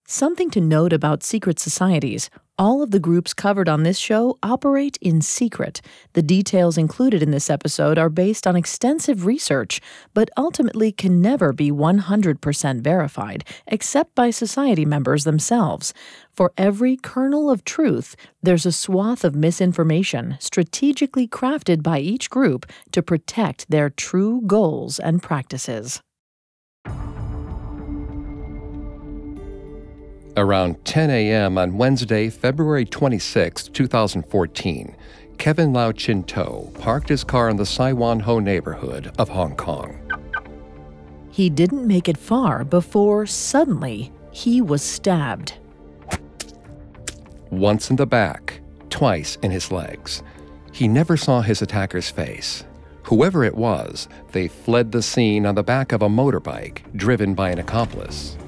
Something to note about secret societies. All of the groups covered on this show operate in secret. The details included in this episode are based on extensive research, but ultimately can never be 100% verified, except by society members themselves. For every kernel of truth, there's a swath of misinformation strategically crafted by each group to protect their true goals and practices. Around 10 a.m. on Wednesday, February 26, 2014, Kevin Lau Chin-to parked his car in the Sai Wan Ho neighborhood of Hong Kong. He didn't make it far before, suddenly, he was stabbed. Once in the back, twice in his legs. He never saw his attacker's face. Whoever it was, they fled the scene on the back of a motorbike driven by an accomplice.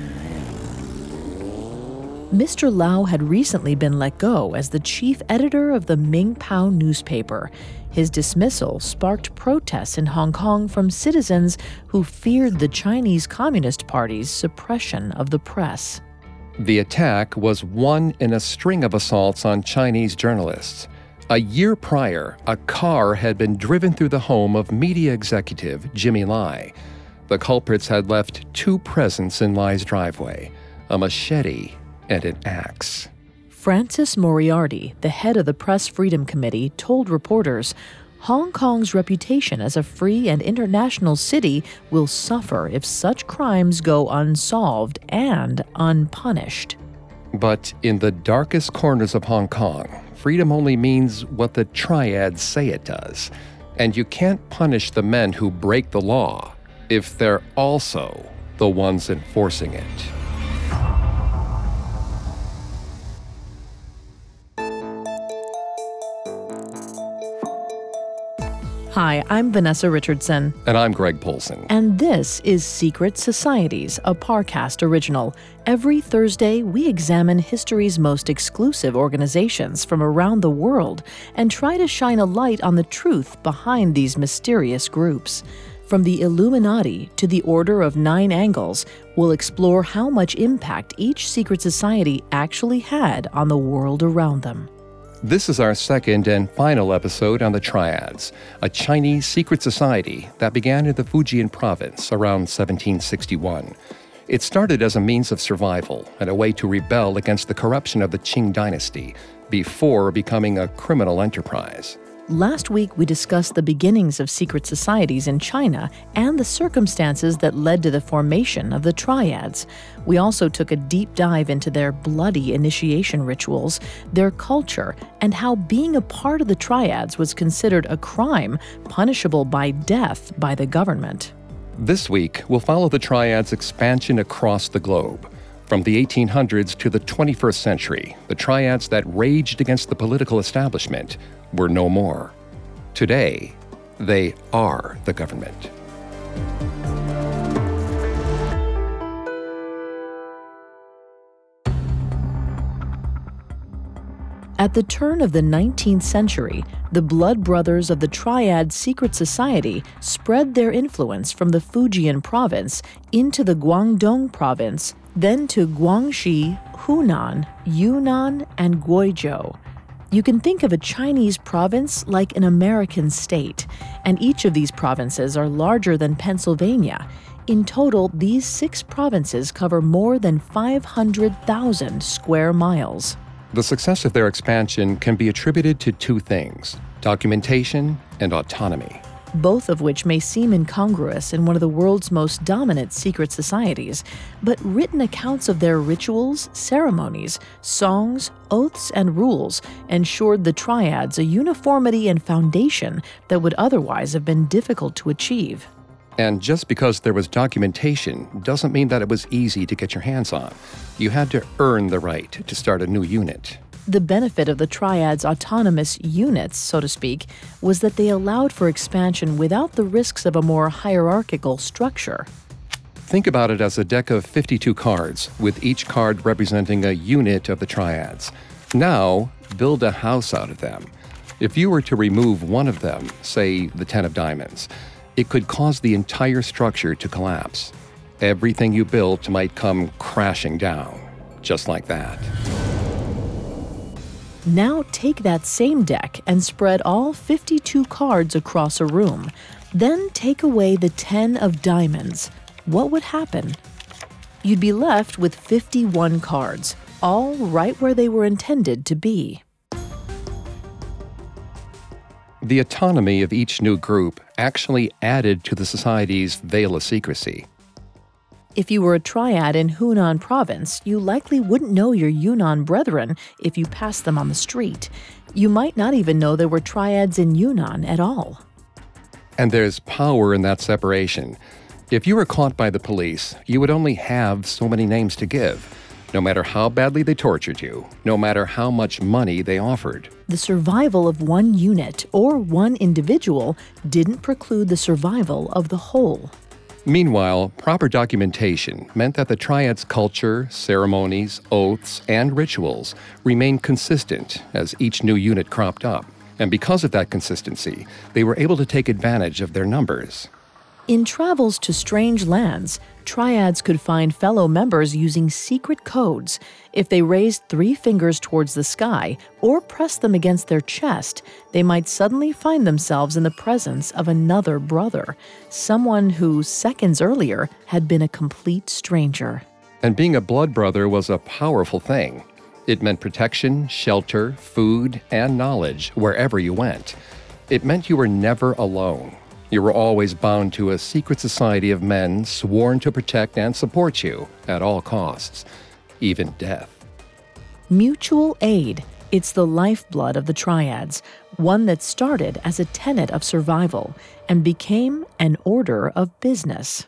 Mr. Lau had recently been let go as the chief editor of the Ming Pao newspaper. His dismissal sparked protests in Hong Kong from citizens who feared the Chinese Communist Party's suppression of the press. The attack was one in a string of assaults on Chinese journalists. A year prior, a car had been driven through the home of media executive Jimmy Lai. The culprits had left two presents in Lai's driveway, a machete and an axe. Francis Moriarty, the head of the Press Freedom Committee, told reporters, Hong Kong's reputation as a free and international city will suffer if such crimes go unsolved and unpunished. But in the darkest corners of Hong Kong, freedom only means what the triads say it does. And you can't punish the men who break the law if they're also the ones enforcing it. Hi, I'm Vanessa Richardson. And I'm Greg Polson. And this is Secret Societies, a Parcast original. Every Thursday, we examine history's most exclusive organizations from around the world and try to shine a light on the truth behind these mysterious groups. From the Illuminati to the Order of Nine Angles, we'll explore how much impact each secret society actually had on the world around them. This is our second and final episode on the Triads, a Chinese secret society that began in the Fujian province around 1761. It started as a means of survival and a way to rebel against the corruption of the Qing dynasty before becoming a criminal enterprise. Last week, we discussed the beginnings of secret societies in China and the circumstances that led to the formation of the Triads. We also took a deep dive into their bloody initiation rituals, their culture, and how being a part of the Triads was considered a crime punishable by death by the government. This week, we'll follow the Triads' expansion across the globe. From the 1800s to the 21st century, the Triads that raged against the political establishment were no more. Today, they are the government. At the turn of the 19th century, the blood brothers of the Triad Secret Society spread their influence from the Fujian province into the Guangdong province, then to Guangxi, Hunan, Yunnan, and Guizhou. You can think of a Chinese province like an American state, and each of these provinces are larger than Pennsylvania. In total, these 6 provinces cover more than 500,000 square miles. The success of their expansion can be attributed to two things: documentation and autonomy. Both of which may seem incongruous in one of the world's most dominant secret societies, but written accounts of their rituals, ceremonies, songs, oaths, and rules ensured the Triads a uniformity and foundation that would otherwise have been difficult to achieve. And just because there was documentation doesn't mean that it was easy to get your hands on. You had to earn the right to start a new unit. The benefit of the Triads' autonomous units, so to speak, was that they allowed for expansion without the risks of a more hierarchical structure. Think about it as a deck of 52 cards, with each card representing a unit of the Triads. Now, build a house out of them. If you were to remove one of them, say the 10 of diamonds, it could cause the entire structure to collapse. Everything you built might come crashing down. just like that. Now take that same deck and spread all 52 cards across a room. Then take away the 10 of diamonds. What would happen? You'd be left with 51 cards, all right where they were intended to be. The autonomy of each new group actually added to the society's veil of secrecy. If you were a triad in Hunan province, you likely wouldn't know your Yunnan brethren if you passed them on the street. You might not even know there were triads in Yunnan at all. And there's power in that separation. If you were caught by the police, you would only have so many names to give, no matter how badly they tortured you, no matter how much money they offered. The survival of one unit or one individual didn't preclude the survival of the whole. Meanwhile, proper documentation meant that the triad's culture, ceremonies, oaths, and rituals remained consistent as each new unit cropped up. And because of that consistency, they were able to take advantage of their numbers. In travels to strange lands, triads could find fellow members using secret codes. If they raised 3 fingers towards the sky or pressed them against their chest, they might suddenly find themselves in the presence of another brother, someone who seconds earlier had been a complete stranger. And being a blood brother was a powerful thing. It meant protection, shelter, food, and knowledge wherever you went. It meant you were never alone. You were always bound to a secret society of men sworn to protect and support you at all costs, even death. Mutual aid. It's the lifeblood of the triads, one that started as a tenet of survival and became an order of business.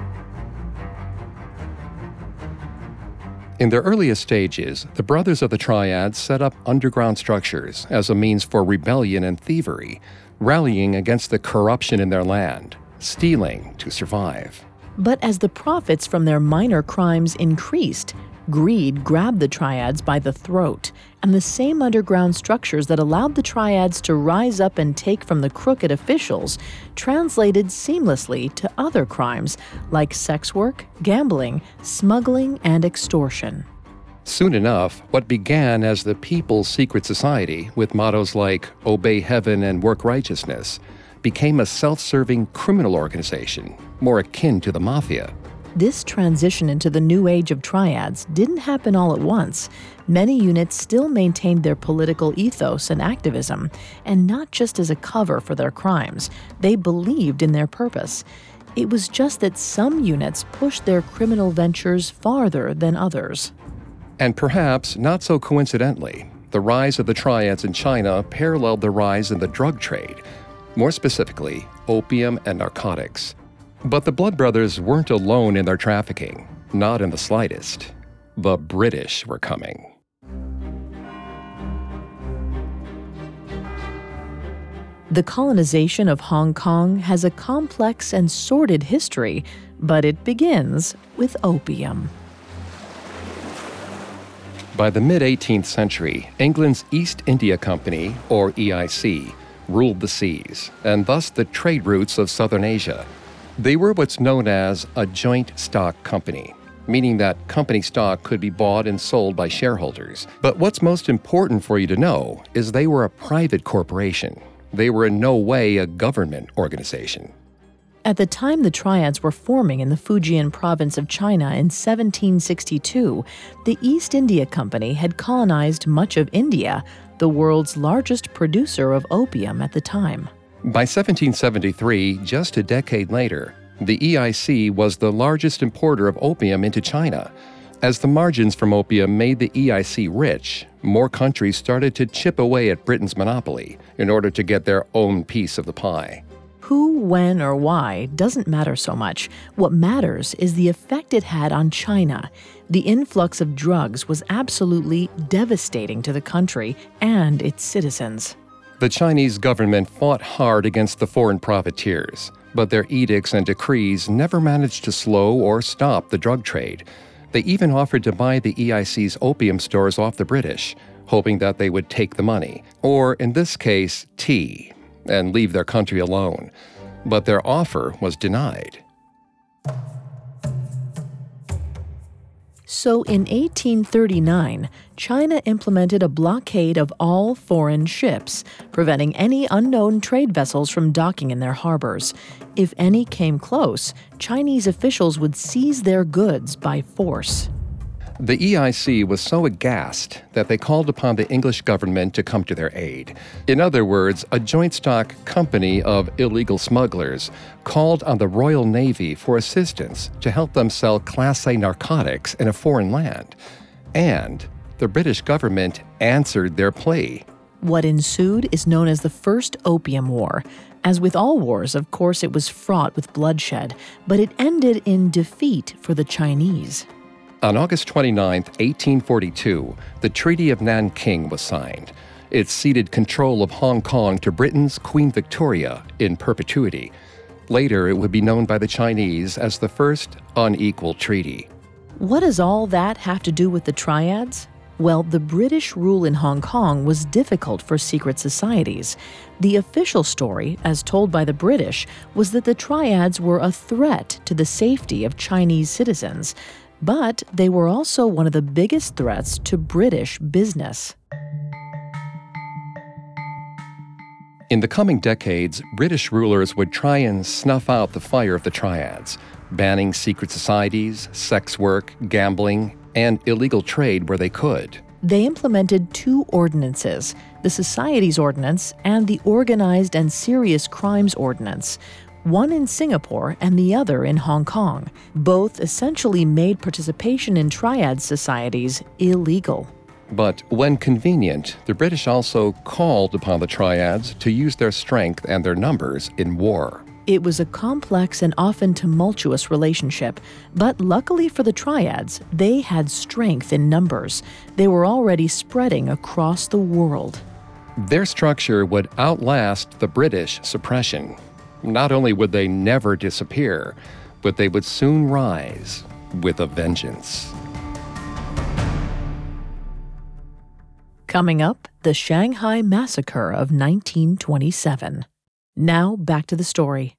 In their earliest stages, the brothers of the triads set up underground structures as a means for rebellion and thievery, rallying against the corruption in their land, stealing to survive. But as the profits from their minor crimes increased, greed grabbed the triads by the throat, and the same underground structures that allowed the triads to rise up and take from the crooked officials translated seamlessly to other crimes like sex work, gambling, smuggling, and extortion. Soon enough, what began as the People's Secret Society, with mottos like obey heaven and work righteousness, became a self-serving criminal organization, more akin to the mafia. This transition into the new age of triads didn't happen all at once. Many units still maintained their political ethos and activism, and not just as a cover for their crimes. They believed in their purpose. It was just that some units pushed their criminal ventures farther than others. And perhaps not so coincidentally, the rise of the triads in China paralleled the rise in the drug trade, more specifically, opium and narcotics. But the Blood Brothers weren't alone in their trafficking, not in the slightest. The British were coming. The colonization of Hong Kong has a complex and sordid history, but it begins with opium. By the mid-18th century, England's East India Company, or EIC, ruled the seas, and thus the trade routes of southern Asia. They were what's known as a joint stock company, meaning that company stock could be bought and sold by shareholders. But what's most important for you to know is they were a private corporation. They were in no way a government organization. At the time the triads were forming in the Fujian province of China in 1762, the East India Company had colonized much of India, the world's largest producer of opium at the time. By 1773, just a decade later, the EIC was the largest importer of opium into China. As the margins from opium made the EIC rich, more countries started to chip away at Britain's monopoly in order to get their own piece of the pie. Who, when, or why doesn't matter so much. What matters is the effect it had on China. The influx of drugs was absolutely devastating to the country and its citizens. The Chinese government fought hard against the foreign profiteers, but their edicts and decrees never managed to slow or stop the drug trade. They even offered to buy the EIC's opium stores off the British, hoping that they would take the money, or in this case, tea, and leave their country alone. But their offer was denied. So in 1839, China implemented a blockade of all foreign ships, preventing any unknown trade vessels from docking in their harbors. If any came close, Chinese officials would seize their goods by force. The EIC was so aghast that they called upon the English government to come to their aid. In other words, a joint stock company of illegal smugglers called on the Royal Navy for assistance to help them sell Class A narcotics in a foreign land. And the British government answered their plea. What ensued is known as the First Opium War. As with all wars, of course, it was fraught with bloodshed, but it ended in defeat for the Chinese. On August 29, 1842, the Treaty of Nanking was signed. It ceded control of Hong Kong to Britain's Queen Victoria in perpetuity. Later, it would be known by the Chinese as the First Unequal Treaty. What does all that have to do with the triads? Well, the British rule in Hong Kong was difficult for secret societies. The official story, as told by the British, was that the triads were a threat to the safety of Chinese citizens. But they were also one of the biggest threats to British business. In the coming decades, British rulers would try and snuff out the fire of the triads, banning secret societies, sex work, gambling, and illegal trade where they could. They implemented two ordinances, the Societies Ordinance and the Organized and Serious Crimes Ordinance, one in Singapore and the other in Hong Kong. Both essentially made participation in triad societies illegal. But when convenient, the British also called upon the triads to use their strength and their numbers in war. It was a complex and often tumultuous relationship, but luckily for the triads, they had strength in numbers. They were already spreading across the world. Their structure would outlast the British suppression. Not only would they never disappear, but they would soon rise with a vengeance. Coming up, the Shanghai Massacre of 1927. Now back to the story.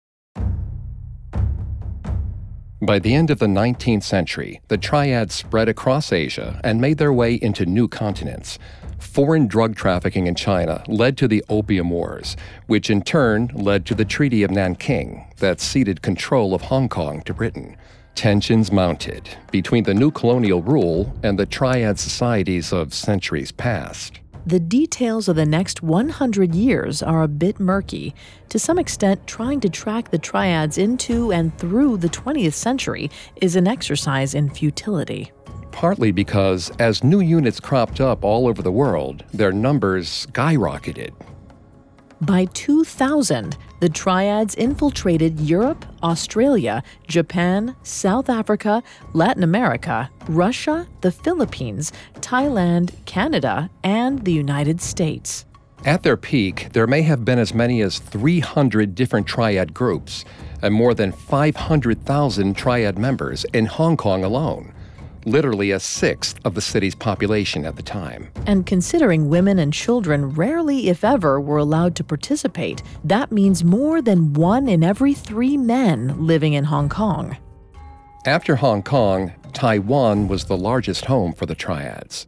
By the end of the 19th century, the triads spread across Asia and made their way into new continents. Foreign drug trafficking in China led to the Opium Wars, which in turn led to the Treaty of Nanking that ceded control of Hong Kong to Britain. Tensions mounted between the new colonial rule and the triad societies of centuries past. The details of the next 100 years are a bit murky. To some extent, trying to track the triads into and through the 20th century is an exercise in futility. Partly because as new units cropped up all over the world, their numbers skyrocketed. By 2000, the triads infiltrated Europe, Australia, Japan, South Africa, Latin America, Russia, the Philippines, Thailand, Canada, and the United States. At their peak, there may have been as many as 300 different triad groups and more than 500,000 triad members in Hong Kong alone. Literally a sixth of the city's population at the time. And considering women and children rarely, if ever, were allowed to participate, that means more than 1 in every 3 men living in Hong Kong. After Hong Kong, Taiwan was the largest home for the triads.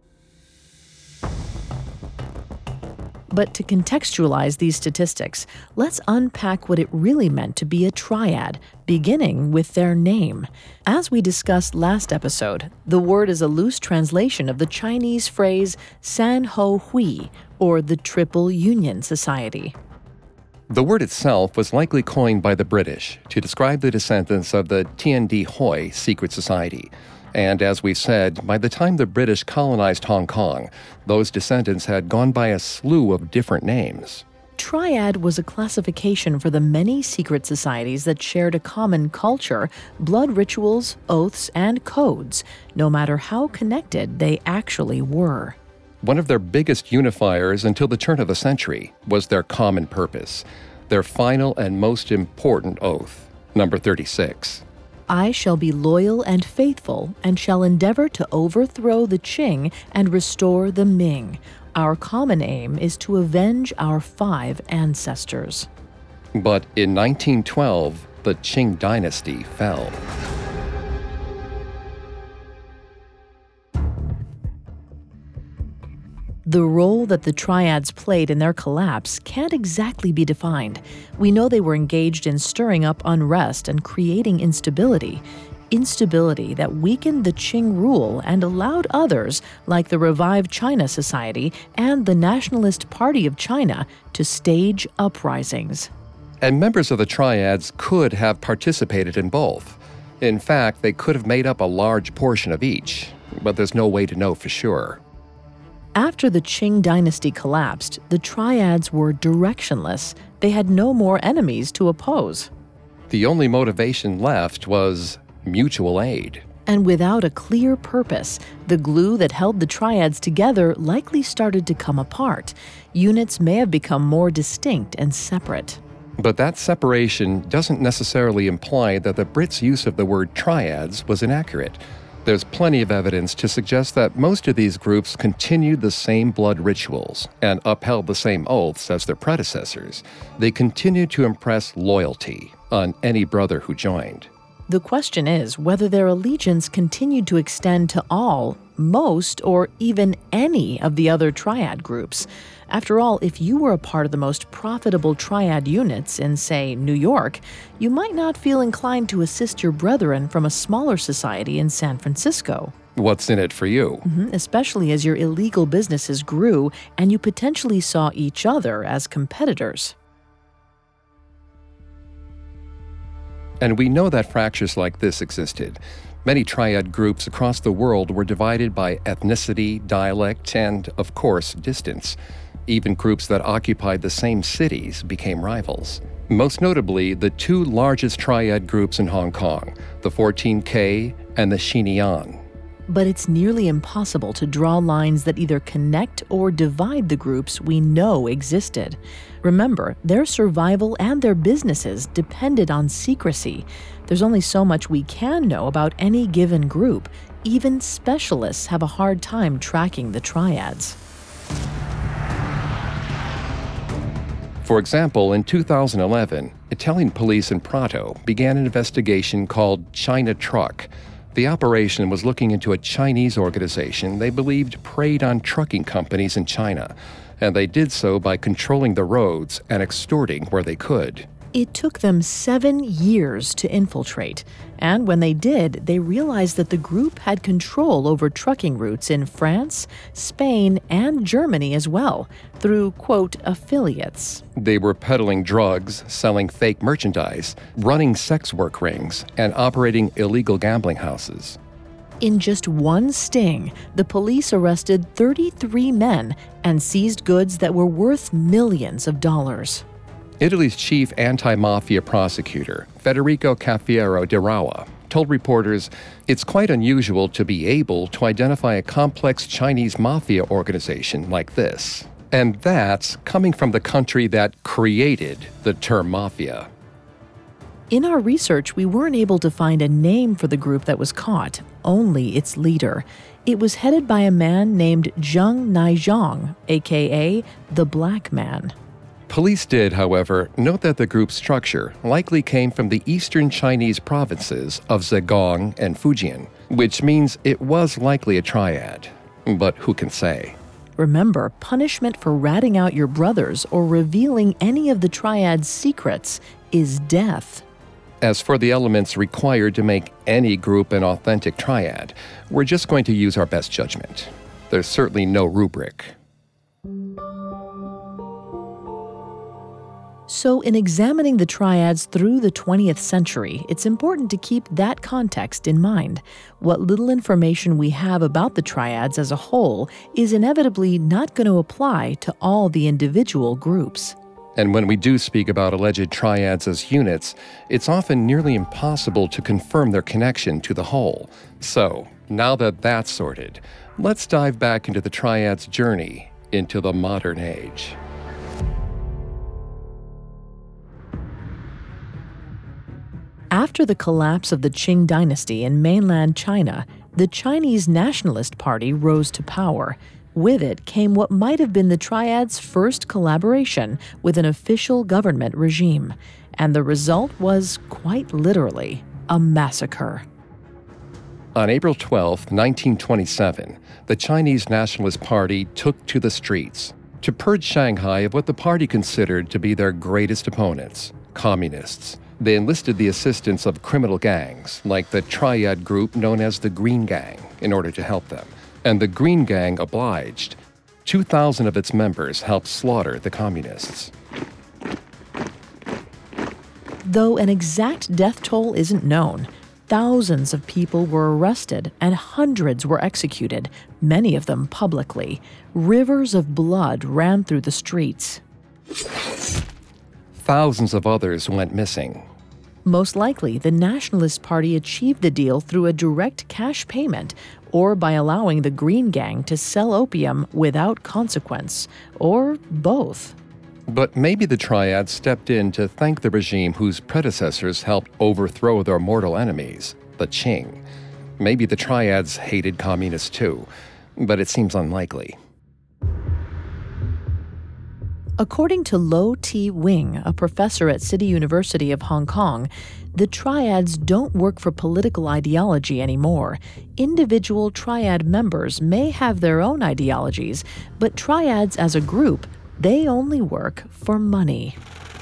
But to contextualize these statistics, let's unpack what it really meant to be a triad, beginning with their name. As we discussed last episode, the word is a loose translation of the Chinese phrase San Ho Hui, or the Triple Union Society. The word itself was likely coined by the British to describe the descendants of the Tien Di Hui secret society. And as we said, by the time the British colonized Hong Kong, those descendants had gone by a slew of different names. Triad was a classification for the many secret societies that shared a common culture, blood rituals, oaths, and codes, no matter how connected they actually were. One of their biggest unifiers until the turn of the century was their common purpose, their final and most important oath, number 36. I shall be loyal and faithful, and shall endeavor to overthrow the Qing and restore the Ming. Our common aim is to avenge our 5 ancestors. But in 1912, the Qing dynasty fell. The role that the triads played in their collapse can't exactly be defined. We know they were engaged in stirring up unrest and creating instability. Instability that weakened the Qing rule and allowed others, like the Revived China Society and the Nationalist Party of China, to stage uprisings. And members of the triads could have participated in both. In fact, they could have made up a large portion of each, but there's no way to know for sure. After the Qing dynasty collapsed, the triads were directionless. They had no more enemies to oppose. The only motivation left was mutual aid. And without a clear purpose, the glue that held the triads together likely started to come apart. Units may have become more distinct and separate. But that separation doesn't necessarily imply that the Brits' use of the word triads was inaccurate. There's plenty of evidence to suggest that most of these groups continued the same blood rituals and upheld the same oaths as their predecessors. They continued to impress loyalty on any brother who joined. The question is whether their allegiance continued to extend to all, most, or even any of the other triad groups. After all, if you were a part of the most profitable triad units in, say, New York, you might not feel inclined to assist your brethren from a smaller society in San Francisco. What's in it for you? Especially as your illegal businesses grew and you potentially saw each other as competitors. And we know that fractures like this existed. Many triad groups across the world were divided by ethnicity, dialect, and, of course, distance. Even groups that occupied the same cities became rivals. Most notably, the two largest triad groups in Hong Kong, the 14K and the Xinjiang. But it's nearly impossible to draw lines that either connect or divide the groups we know existed. Remember, their survival and their businesses depended on secrecy. There's only so much we can know about any given group. Even specialists have a hard time tracking the triads. For example, in 2011, Italian police in Prato began an investigation called China Truck. The operation was looking into a Chinese organization they believed preyed on trucking companies in China, and they did so by controlling the roads and extorting where they could. It took them 7 years to infiltrate, and when they did, they realized that the group had control over trucking routes in France, Spain, and Germany as well, through, quote, affiliates. They were peddling drugs, selling fake merchandise, running sex work rings, and operating illegal gambling houses. In just one sting, the police arrested 33 men and seized goods that were worth millions of dollars. Italy's chief anti-mafia prosecutor, Federico Cafiero di Rawa, told reporters it's quite unusual to be able to identify a complex Chinese mafia organization like this. And that's coming from the country that created the term mafia. In our research, we weren't able to find a name for the group that was caught, only its leader. It was headed by a man named Zheng Naizhong, aka the Black Man. Police did, however, note that the group's structure likely came from the eastern Chinese provinces of Zhejiang and Fujian, which means it was likely a triad. But who can say? Remember, punishment for ratting out your brothers or revealing any of the triad's secrets is death. As for the elements required to make any group an authentic triad, we're just going to use our best judgment. There's certainly no rubric. So in examining the triads through the 20th century, it's important to keep that context in mind. What little information we have about the triads as a whole is inevitably not going to apply to all the individual groups. And when we do speak about alleged triads as units, it's often nearly impossible to confirm their connection to the whole. So, now that that's sorted, let's dive back into the triads' journey into the modern age. After the collapse of the Qing dynasty in mainland China, the Chinese Nationalist Party rose to power. With it came what might have been the triads' first collaboration with an official government regime. And the result was, quite literally, a massacre. On April 12, 1927, the Chinese Nationalist Party took to the streets to purge Shanghai of what the party considered to be their greatest opponents, communists. They enlisted the assistance of criminal gangs, like the triad group known as the Green Gang, in order to help them. And the Green Gang obliged. 2,000 of its members helped slaughter the communists. Though an exact death toll isn't known, thousands of people were arrested and hundreds were executed, many of them publicly. Rivers of blood ran through the streets. Thousands of others went missing. Most likely, the Nationalist Party achieved the deal through a direct cash payment or by allowing the Green Gang to sell opium without consequence, or both. But maybe the Triads stepped in to thank the regime whose predecessors helped overthrow their mortal enemies, the Qing. Maybe the Triads hated communists too, but it seems unlikely. According to Lo T. Wing, a professor at City University of Hong Kong, the Triads don't work for political ideology anymore. Individual Triad members may have their own ideologies, but Triads as a group, they only work for money.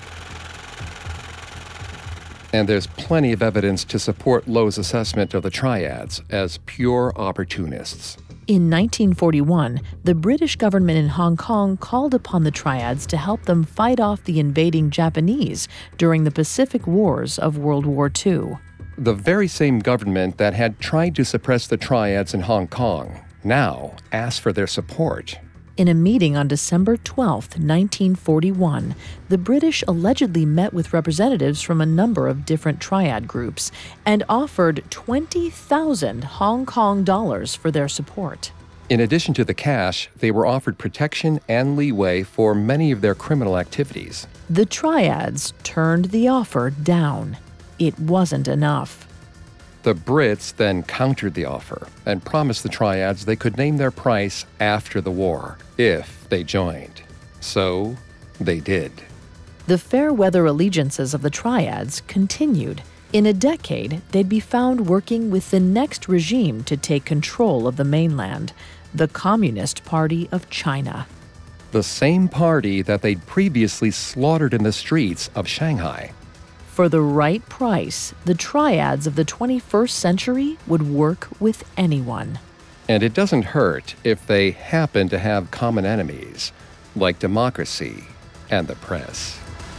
And there's plenty of evidence to support Lo's assessment of the Triads as pure opportunists. In 1941, the British government in Hong Kong called upon the Triads to help them fight off the invading Japanese during the Pacific Wars of World War II. The very same government that had tried to suppress the Triads in Hong Kong now asked for their support. In a meeting on December 12, 1941, the British allegedly met with representatives from a number of different Triad groups and offered 20,000 Hong Kong dollars for their support. In addition to the cash, they were offered protection and leeway for many of their criminal activities. The Triads turned the offer down. It wasn't enough. The Brits then countered the offer and promised the Triads they could name their price after the war, if they joined. So they did. The fair-weather allegiances of the Triads continued. In a decade, they'd be found working with the next regime to take control of the mainland, the Communist Party of China. The same party that they'd previously slaughtered in the streets of Shanghai. For the right price, the Triads of the 21st century would work with anyone. And it doesn't hurt if they happen to have common enemies, like democracy and the press.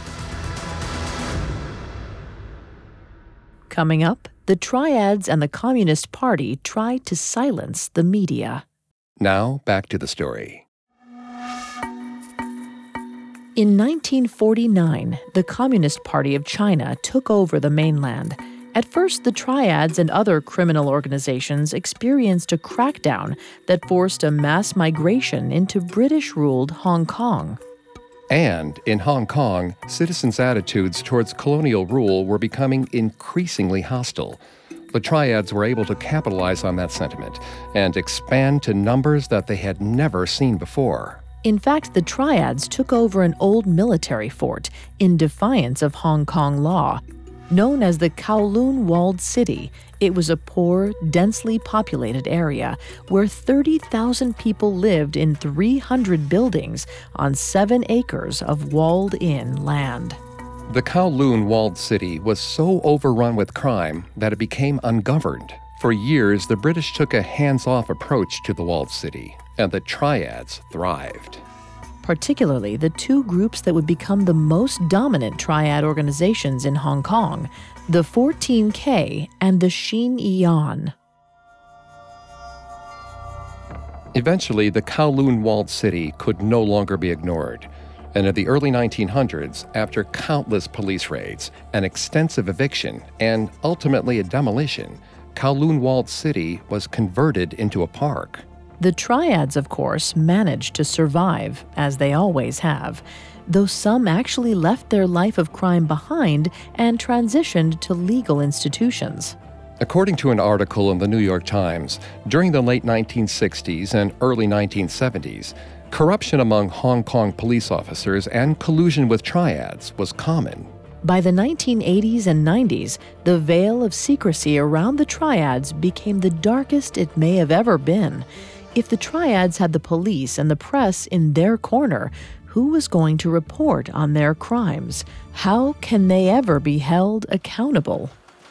Coming up, the Triads and the Communist Party tried to silence the media. Now, back to the story. In 1949, the Communist Party of China took over the mainland. At first, the Triads and other criminal organizations experienced a crackdown that forced a mass migration into British-ruled Hong Kong. And in Hong Kong, citizens' attitudes towards colonial rule were becoming increasingly hostile. The Triads were able to capitalize on that sentiment and expand to numbers that they had never seen before. In fact, the Triads took over an old military fort in defiance of Hong Kong law. Known as the Kowloon Walled City, it was a poor, densely populated area where 30,000 people lived in 300 buildings on 7 acres of walled-in land. The Kowloon Walled City was so overrun with crime that it became ungoverned. For years, the British took a hands-off approach to the walled city, and the Triads thrived. Particularly the two groups that would become the most dominant Triad organizations in Hong Kong, the 14K and the Shin Yan. Eventually, the Kowloon Walled City could no longer be ignored. And in the early 1900s, after countless police raids, an extensive eviction, and ultimately a demolition, Kowloon Walled City was converted into a park. The Triads, of course, managed to survive, as they always have, though some actually left their life of crime behind and transitioned to legal institutions. According to an article in the New York Times, during the late 1960s and early 1970s, corruption among Hong Kong police officers and collusion with Triads was common. By the 1980s and 90s, the veil of secrecy around the triads became the darkest it may have ever been. If the triads had the police and the press in their corner, who was going to report on their crimes? How can they ever be held accountable?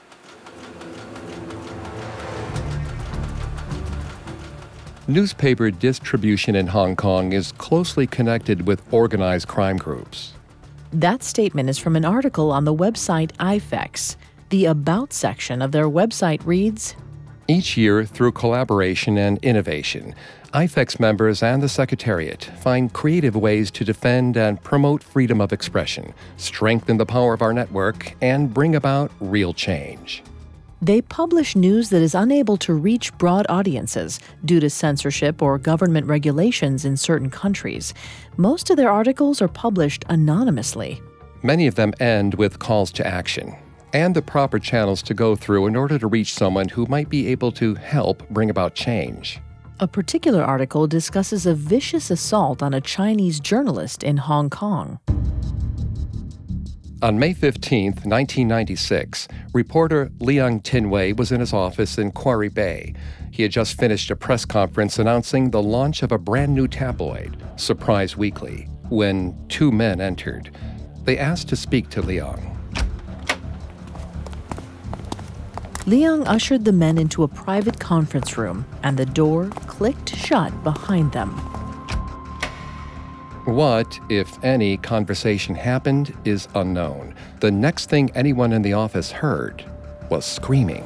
Newspaper distribution in Hong Kong is closely connected with organized crime groups. That statement is from an article on the website IFEX. The About section of their website reads, Each year, through collaboration and innovation, IFEX members and the Secretariat find creative ways to defend and promote freedom of expression, strengthen the power of our network, and bring about real change. They publish news that is unable to reach broad audiences due to censorship or government regulations in certain countries. Most of their articles are published anonymously. Many of them end with calls to action and the proper channels to go through in order to reach someone who might be able to help bring about change. A particular article discusses a vicious assault on a Chinese journalist in Hong Kong. On May 15, 1996, reporter Liang Tinwei was in his office in Quarry Bay. He had just finished a press conference announcing the launch of a brand new tabloid, Surprise Weekly, when two men entered. They asked to speak to Liang. Liang ushered the men into a private conference room, and the door clicked shut behind them. What, if any, conversation happened is unknown. The next thing anyone in the office heard was screaming.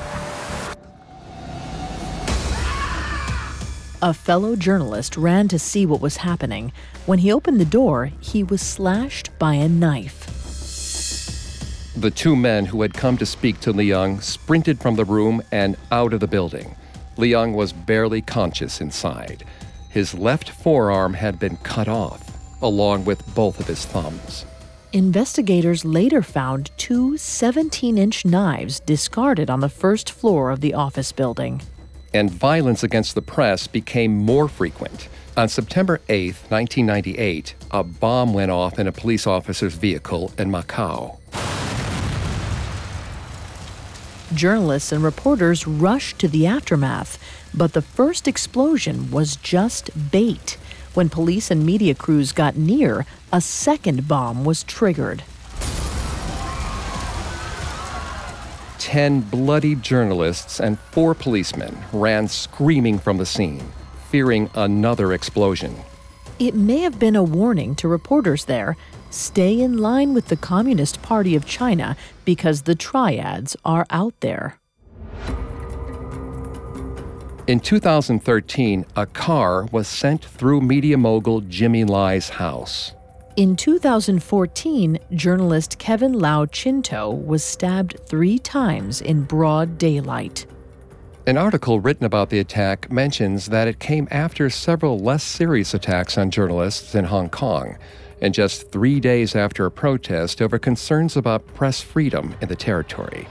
A fellow journalist ran to see what was happening. When he opened the door, he was slashed by a knife. The two men who had come to speak to Liang sprinted from the room and out of the building. Liang was barely conscious inside. His left forearm had been cut off, along with both of his thumbs. Investigators later found two 17-inch knives discarded on the first floor of the office building. And violence against the press became more frequent. On September 8, 1998, a bomb went off in a police officer's vehicle in Macau. Journalists and reporters rushed to the aftermath, but the first explosion was just bait. When police and media crews got near, a second bomb was triggered. 10 bloody journalists and 4 policemen ran screaming from the scene, fearing another explosion. It may have been a warning to reporters there. Stay in line with the Communist Party of China because the triads are out there. In 2013, a car was sent through media mogul Jimmy Lai's house. In 2014, journalist Kevin Lau Chinto was stabbed 3 times in broad daylight. An article written about the attack mentions that it came after several less serious attacks on journalists in Hong Kong, and just 3 days after a protest over concerns about press freedom in the territory.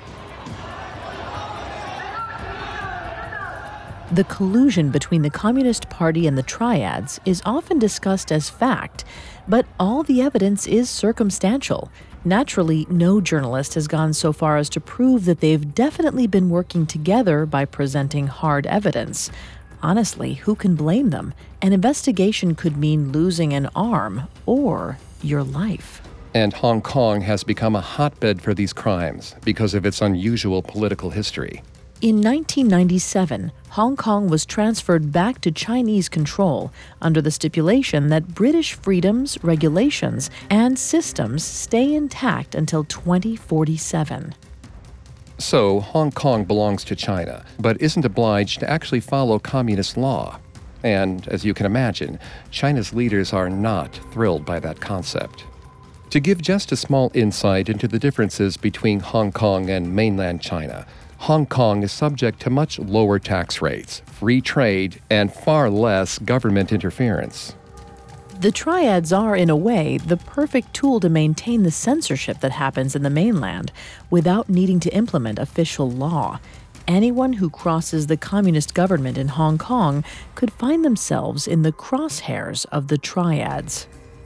The collusion between the Communist Party and the triads is often discussed as fact, but all the evidence is circumstantial. Naturally, no journalist has gone so far as to prove that they've definitely been working together by presenting hard evidence. Honestly, who can blame them? An investigation could mean losing an arm or your life. And Hong Kong has become a hotbed for these crimes because of its unusual political history. In 1997, Hong Kong was transferred back to Chinese control under the stipulation that British freedoms, regulations, and systems stay intact until 2047. So, Hong Kong belongs to China, but isn't obliged to actually follow communist law. And, as you can imagine, China's leaders are not thrilled by that concept. To give just a small insight into the differences between Hong Kong and mainland China, Hong Kong is subject to much lower tax rates, free trade, and far less government interference. The triads are, in a way, the perfect tool to maintain the censorship that happens in the mainland without needing to implement official law. Anyone who crosses the communist government in Hong Kong could find themselves in the crosshairs of the triads.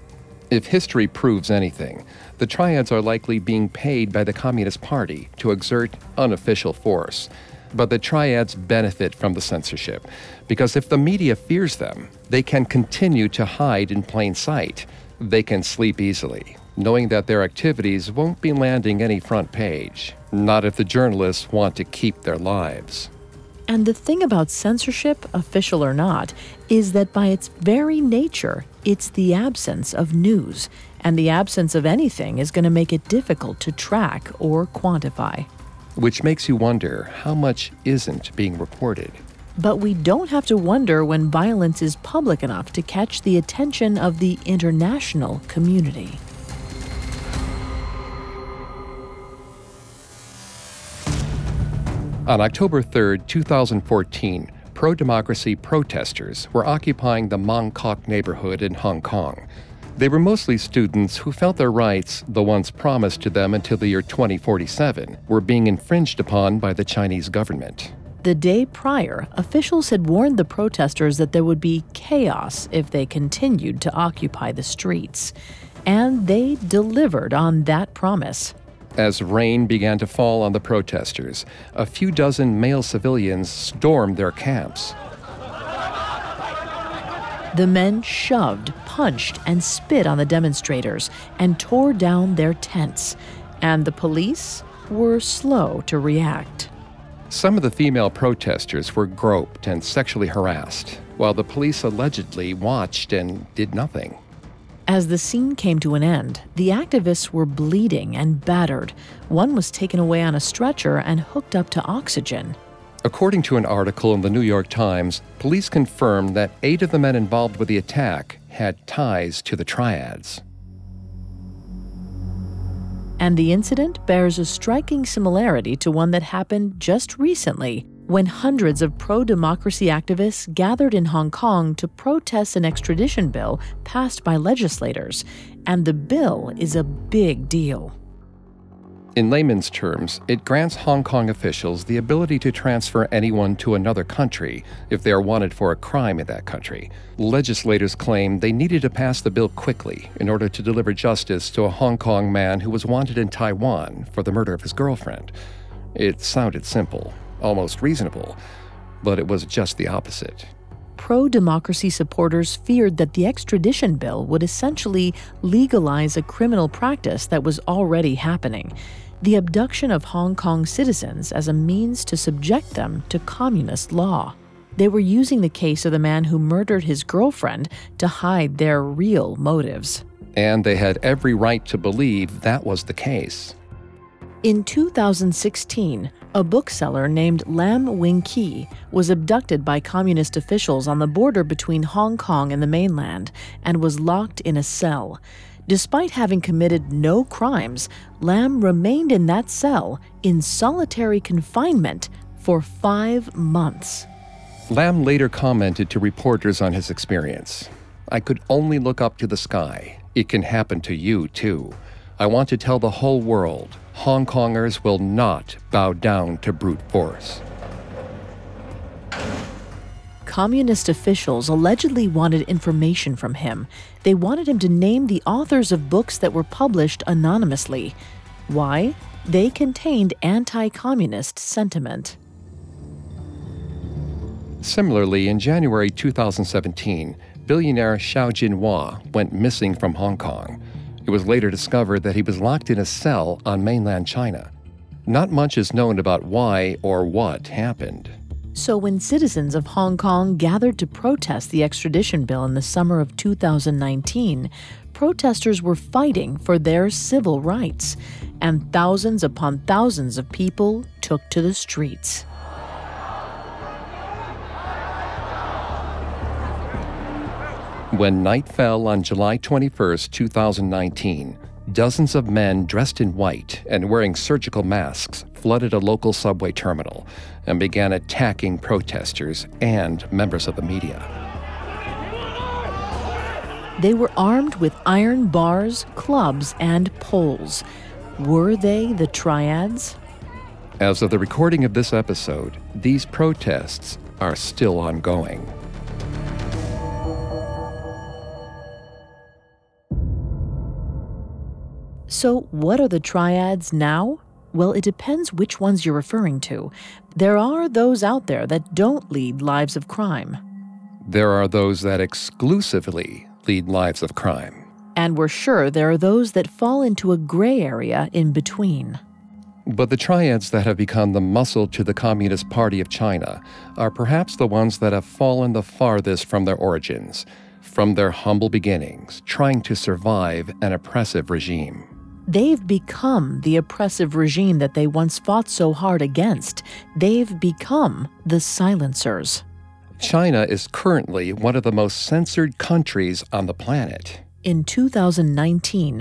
If history proves anything, the triads are likely being paid by the Communist Party to exert unofficial force. But the triads benefit from the censorship, because if the media fears them, they can continue to hide in plain sight. They can sleep easily, knowing that their activities won't be landing any front page, not if the journalists want to keep their lives. And the thing about censorship, official or not, is that by its very nature, it's the absence of news, and the absence of anything is going to make it difficult to track or quantify. Which makes you wonder how much isn't being reported. But we don't have to wonder when violence is public enough to catch the attention of the international community. On October 3, 2014, pro-democracy protesters were occupying the Mong Kok neighborhood in Hong Kong. They were mostly students who felt their rights, the ones promised to them until the year 2047, were being infringed upon by the Chinese government. The day prior, officials had warned the protesters that there would be chaos if they continued to occupy the streets. And they delivered on that promise. As rain began to fall on the protesters, a few dozen male civilians stormed their camps. The men shoved, punched, and spit on the demonstrators and tore down their tents. And the police were slow to react. Some of the female protesters were groped and sexually harassed, while the police allegedly watched and did nothing. As the scene came to an end, the activists were bleeding and battered. One was taken away on a stretcher and hooked up to oxygen. According to an article in the New York Times, police confirmed that 8 of the men involved with the attack had ties to the triads. And the incident bears a striking similarity to one that happened just recently, when hundreds of pro-democracy activists gathered in Hong Kong to protest an extradition bill passed by legislators. And the bill is a big deal. In layman's terms, it grants Hong Kong officials the ability to transfer anyone to another country if they are wanted for a crime in that country. Legislators claim they needed to pass the bill quickly in order to deliver justice to a Hong Kong man who was wanted in Taiwan for the murder of his girlfriend. It sounded simple, almost reasonable, but it was just the opposite. Pro-democracy supporters feared that the extradition bill would essentially legalize a criminal practice that was already happening: the abduction of Hong Kong citizens as a means to subject them to communist law. They were using the case of the man who murdered his girlfriend to hide their real motives. And they had every right to believe that was the case. In 2016, a bookseller named Lam Wing Ki was abducted by communist officials on the border between Hong Kong and the mainland and was locked in a cell. Despite having committed no crimes, Lam remained in that cell in solitary confinement for 5 months. Lam later commented to reporters on his experience. "I could only look up to the sky. It can happen to you, too. I want to tell the whole world, Hong Kongers will not bow down to brute force." Communist officials allegedly wanted information from him. They wanted him to name the authors of books that were published anonymously. Why? They contained anti-communist sentiment. Similarly, in January 2017, billionaire Xiao Jinhua went missing from Hong Kong. It was later discovered that he was locked in a cell on mainland China. Not much is known about why or what happened. So when citizens of Hong Kong gathered to protest the extradition bill in the summer of 2019, protesters were fighting for their civil rights, and thousands upon thousands of people took to the streets. When night fell on July 21, 2019, dozens of men dressed in white and wearing surgical masks flooded a local subway terminal and began attacking protesters and members of the media. They were armed with iron bars, clubs, and poles. Were they the triads? As of the recording of this episode, these protests are still ongoing. So, what are the triads now? Well, it depends which ones you're referring to. There are those out there that don't lead lives of crime. There are those that exclusively lead lives of crime. And we're sure there are those that fall into a gray area in between. But the triads that have become the muscle to the Communist Party of China are perhaps the ones that have fallen the farthest from their origins, from their humble beginnings, trying to survive an oppressive regime. They've become the oppressive regime that they once fought so hard against. They've become the silencers. China is currently one of the most censored countries on the planet. In 2019,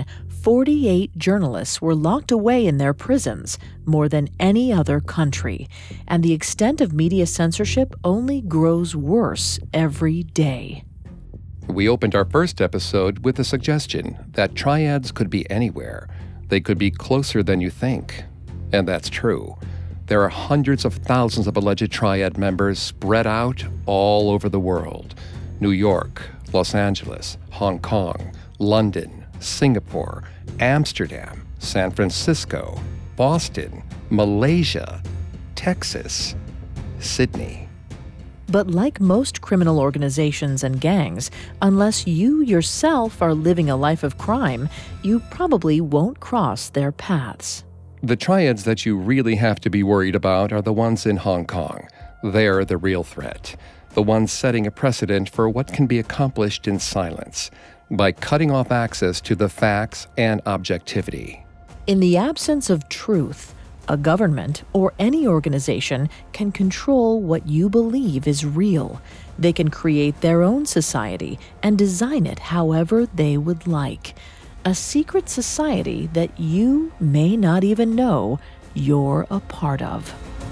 48 journalists were locked away in their prisons, more than any other country. And the extent of media censorship only grows worse every day. We opened our first episode with a suggestion that triads could be anywhere. They could be closer than you think. And that's true. There are hundreds of thousands of alleged triad members spread out all over the world. New York, Los Angeles, Hong Kong, London, Singapore, Amsterdam, San Francisco, Boston, Malaysia, Texas, Sydney. But like most criminal organizations and gangs, unless you yourself are living a life of crime, you probably won't cross their paths. The triads that you really have to be worried about are the ones in Hong Kong. They're the real threat, the ones setting a precedent for what can be accomplished in silence, by cutting off access to the facts and objectivity. In the absence of truth, a government or any organization can control what you believe is real. They can create their own society and design it however they would like. A secret society that you may not even know you're a part of.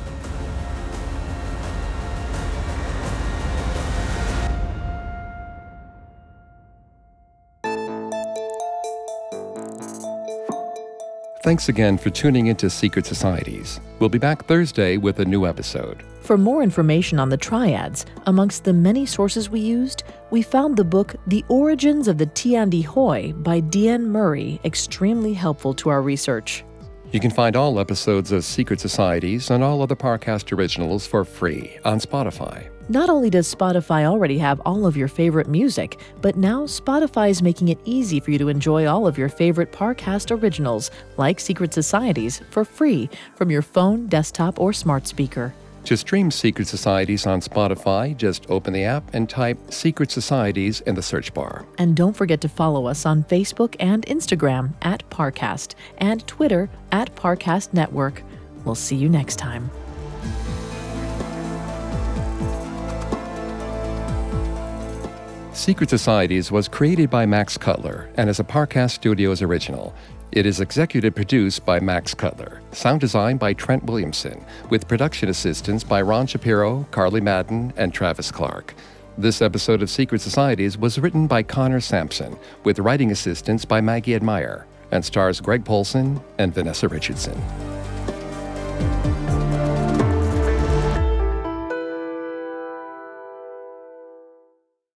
Thanks again for tuning into Secret Societies. We'll be back Thursday with a new episode. For more information on the triads, amongst the many sources we used, we found the book The Origins of the Tian Di Hoi by Deanne Murray extremely helpful to our research. You can find all episodes of Secret Societies and all other Parcast originals for free on Spotify. Not only does Spotify already have all of your favorite music, but now Spotify is making it easy for you to enjoy all of your favorite Parcast originals, like Secret Societies, for free from your phone, desktop, or smart speaker. To stream Secret Societies on Spotify, just open the app and type Secret Societies in the search bar. And don't forget to follow us on Facebook and Instagram at Parcast and Twitter at Parcast Network. We'll see you next time. Secret Societies was created by Max Cutler and is a Parcast Studios original. It is executive produced by Max Cutler, sound design by Trent Williamson, with production assistance by Ron Shapiro, Carly Madden, and Travis Clark. This episode of Secret Societies was written by Connor Sampson, with writing assistance by Maggie Admire, and stars Greg Polson and Vanessa Richardson.